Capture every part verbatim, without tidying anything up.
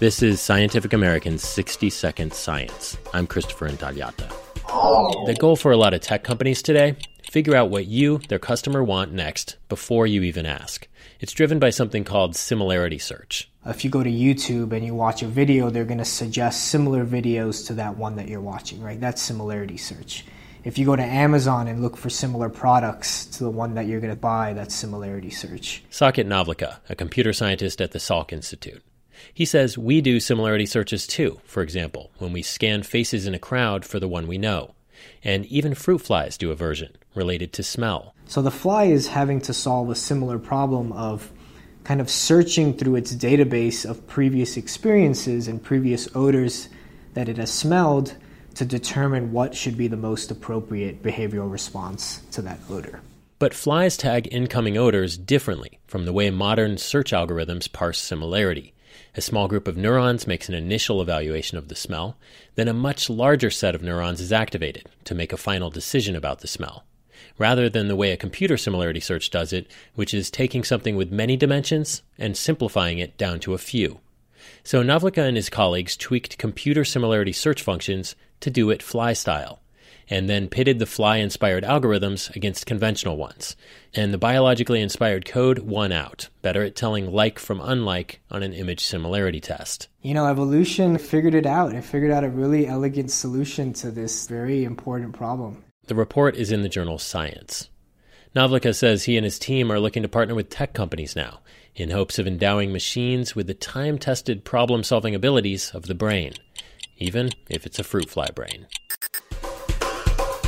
This is Scientific American's sixty second Science. I'm Christopher Intagliata. The goal for a lot of tech companies today, figure out what you, their customer, want next before you even ask. It's driven by something called similarity search. If you go to YouTube and you watch a video, they're going to suggest similar videos to that one that you're watching, right? That's similarity search. If you go to Amazon and look for similar products to the one that you're going to buy, that's similarity search. Saket Navlaka, a computer scientist at the Salk Institute. He says we do similarity searches too, for example, when we scan faces in a crowd for the one we know. And even fruit flies do a version related to smell. So the fly is having to solve a similar problem of kind of searching through its database of previous experiences and previous odors that it has smelled to determine what should be the most appropriate behavioral response to that odor. But flies tag incoming odors differently from the way modern search algorithms parse similarity. A small group of neurons makes an initial evaluation of the smell, then a much larger set of neurons is activated to make a final decision about the smell, rather than the way a computer similarity search does it, which is taking something with many dimensions and simplifying it down to a few. So Navlaka and his colleagues tweaked computer similarity search functions to do it fly style, and then pitted the fly-inspired algorithms against conventional ones. And the biologically inspired code won out, better at telling like from unlike on an image similarity test. You know, evolution figured it out. It figured out a really elegant solution to this very important problem. The report is in the journal Science. Navlaka says he and his team are looking to partner with tech companies now, in hopes of endowing machines with the time-tested problem-solving abilities of the brain, even if it's a fruit fly brain.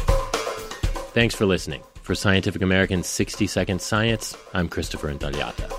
Thanks for listening. For Scientific American's sixty second Science, I'm Christopher Intagliata.